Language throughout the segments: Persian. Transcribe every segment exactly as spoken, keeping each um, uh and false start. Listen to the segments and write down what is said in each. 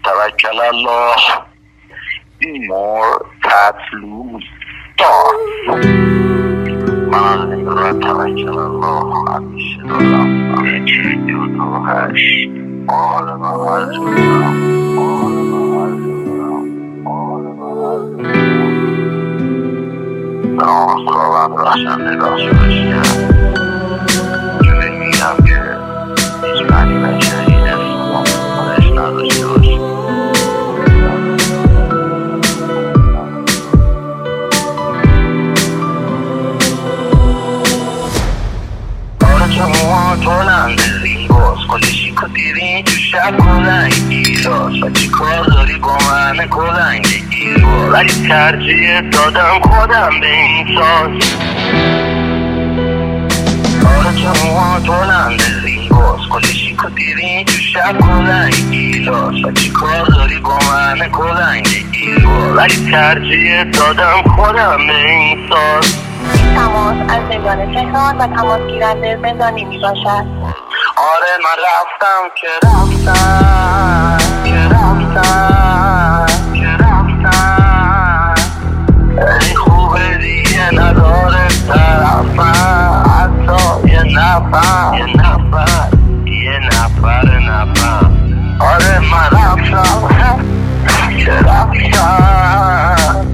توکل الله مرتطلوب دار. من از این را توکل الله همیشه دارم. همیشه دو دو هشت آل من هرز بودم آل من هرز بودم آل من هرز بودم. به نام خداوند بخشنده بخشایشگر جوری میگم که هیچ معنی بشری اسم خودش نداشته باشه. Чому тонанде зібос, коли шікотирі чуша колайні лос, چی کار داری با من کلنگ گیرو، ولی ترجیح دادم خودم به این ساز. آره چمو توننده زیباس، کلی شیکotiri چوشا کلنگی لس، چی کار داری با من کلنگ گیرو، ولی ترجیح دادم خودم به این ساز. تماس از نگان تهران و تماس گیرنده زندانی می باشد. آره من رفتم که رفتم که رفتم که رفتم، ای خوبه دیگه نداره طرفم، حتی یه نفر یه نفر یه نفر نفر. آره من رفتم که رفتم،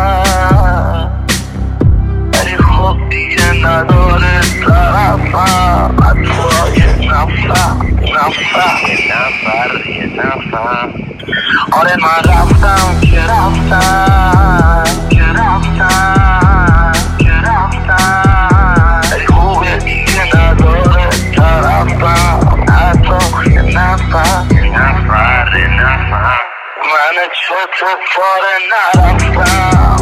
نداره طرفم، حتی یه نفر نفر یه نفر یه نفر. آره من رفتم که رفتم که رفتم که رفتم، ای خوبه دیگه نداره طرفم، حتی یه نفر یه نفر یه نفر. من چطور نرفتم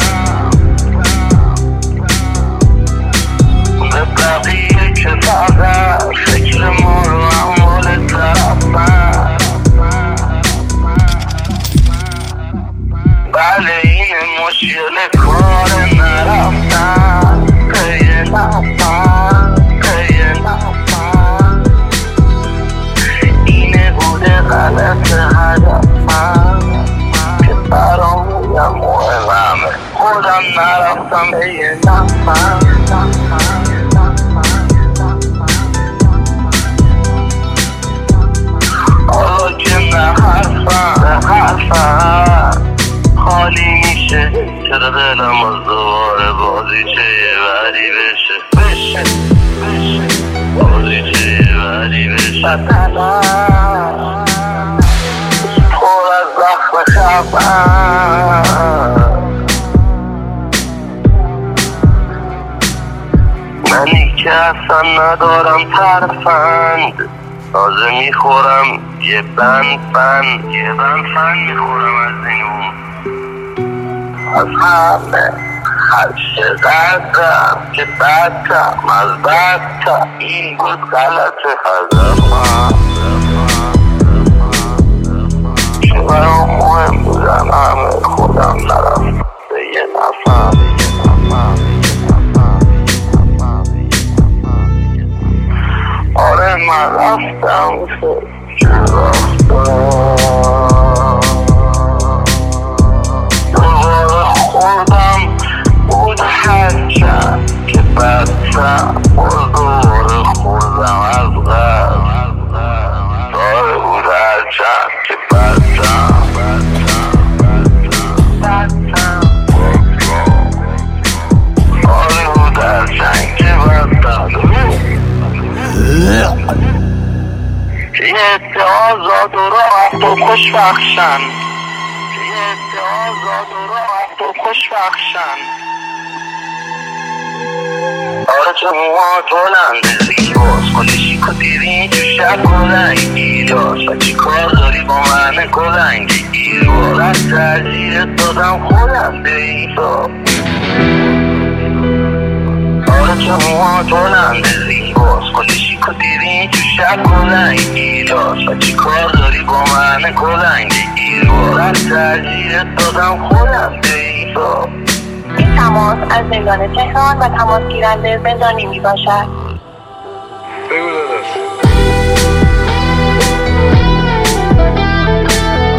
بقیه که فقط فکر ما رو اموال طرفم. بله این مشکل کار نرفتن پی نفن پی نفن، اینه بوده غلط هدفم که برامونم مهمه، خودم نرفتم پی نفن. حالا که نه حرفم نه حرفم خالی میشه، چرا دلم از دوباره بازیچه یه وری بشه بشه بشه بازیچه یه وری بشه. دلم پر از زخم خفم، منی که اصلا ندارم ترفند، تازه میخورم یه بند بند یه بند بند میخورم از این اون، از همه خرش قدرم که بدتم از بدتم، این بود غلط هدفم که برام مهم بودن همه، خودم نرفتم به یه نفر یه نفر. آره من رفتم که رفتم دوباره خوردم بود هرچند که بدتم، دوباره خوردم از غم داره بود هرچند که بدتم بدتم آره بود هرچند که بدتم. یه عده آزاد و راحت و خوشبخشن، یه عده آزاد و راحت و خوشبخشن. آره چموها تولنده زیباس، کلی شیکotiri چوشا کلنگی لس، چی کار داری با من کلنگی گیرو، از ترجیح دادم خودم به این ساز. آره چموها تولنده زیباس، کلی شیکotiri چوشا کلنگی لس، چی کار داری با من کلنگی گیرو، از ترجیح دادم خودم به این ساز. این تماس از نگان تهران و تماس گیرنده زندانی می باشد. بگو داداش.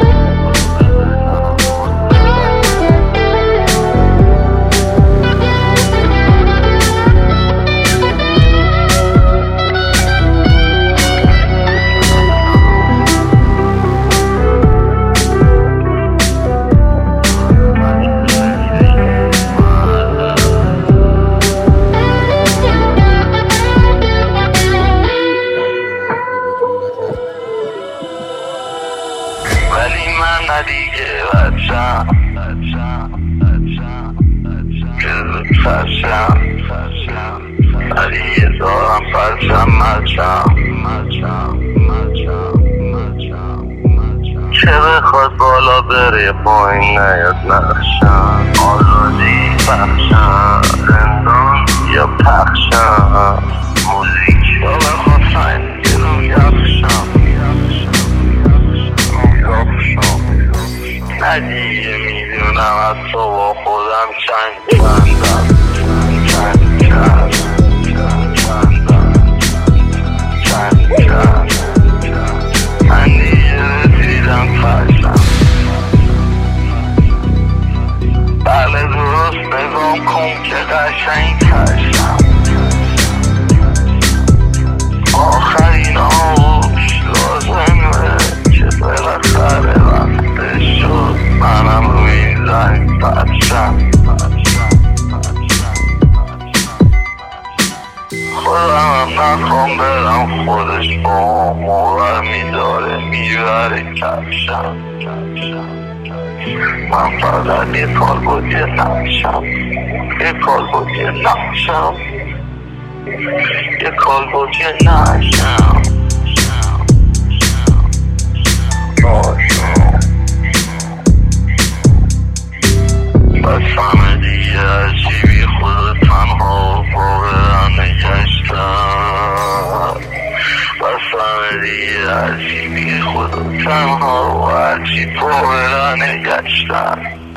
من ندیگه بچم فرشم علیه دارم فرشم مچم چه بخواد بالا بره پایین نیاد نقشم آزادی بخشم زندان یا پخشم موزیک یا بخواد سنگ رو یخشم ندیگه میدونم از تو با خودم چند چندم چند چند چند چند من دیگه رسیدم فرشم بله درست نگام کن که قشنگ کشم آخرین آوش لازمه که بالاخره وقتش شد منم روی این زنگ فرشم خودم هم نخوام برم خودش با موقع میداره میبره کفشم من فقط یه کال بود یه نقشم یه کال بود یه نقشم یه کال بود یه نقشم بس همه دیگه هرچی بی خود تنها باورم نگشتم بس همه دیگه هرچی بی خود تنها و هرچی باورم نگشتم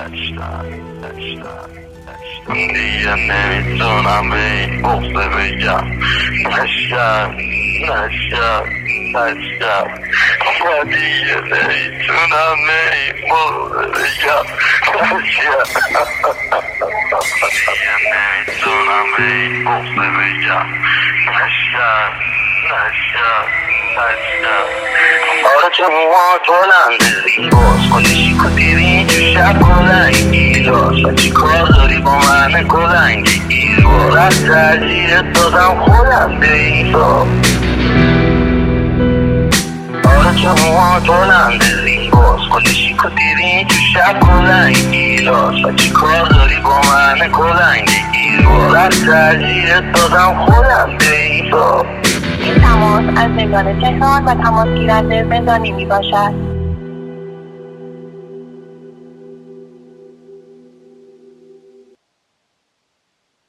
دیگه نمیتونم به این بغضه بگم نشم نشم نشم و دیگه نمیتونم به این بغضه بگم نشم دیگه نمیتونم به این بغضه بگم نشم نشم نشم آره چه موها بلنده زیباست کنشی کتیری تو شب کلنگ گیلاس و چی کار داری با من کلنگ گیرو رد ترجیحت دادم خودم به این سا آره چه موها بلنده زیباست کنشی کتیری تو شب کلنگ گیلاس و چی کار داری با من کلنگ گیرو رد ترجیحت دادم خودم به این سا این تماس از زندان تهران و تماس گیرنده زندانی می باشد.